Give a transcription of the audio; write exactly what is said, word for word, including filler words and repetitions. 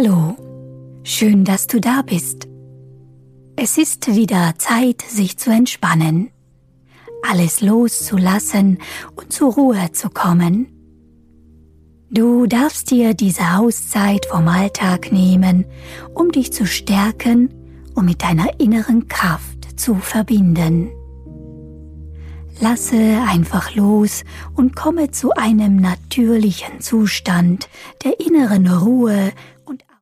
Hallo, schön, dass du da bist. Es ist wieder Zeit, sich zu entspannen, alles loszulassen und zur Ruhe zu kommen. Du darfst dir diese Auszeit vom Alltag nehmen, um dich zu stärken und mit deiner inneren Kraft zu verbinden. Lasse einfach los und komme zu einem natürlichen Zustand der inneren Ruhe